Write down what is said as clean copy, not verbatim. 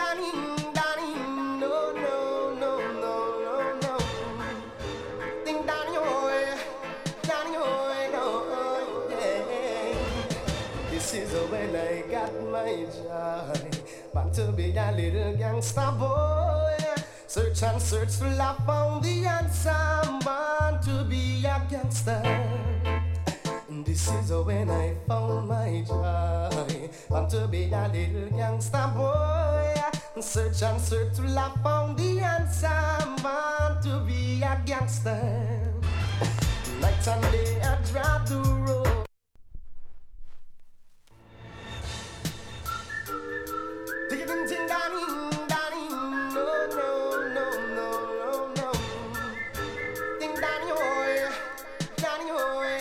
ding ding, no no no no no no. Ding ding oh, no yeah. This is when I got my joy. Want to be a little gangster boy. Search and search till I found the answer. Want to be a gangster. This is when I found my joy. Want to be a little gangster boy. Search and search till I found the answer. Want to be a gangster. Night and day I drive the road. Ding ding ding ding ding, no no no no no no. Ding ding oh,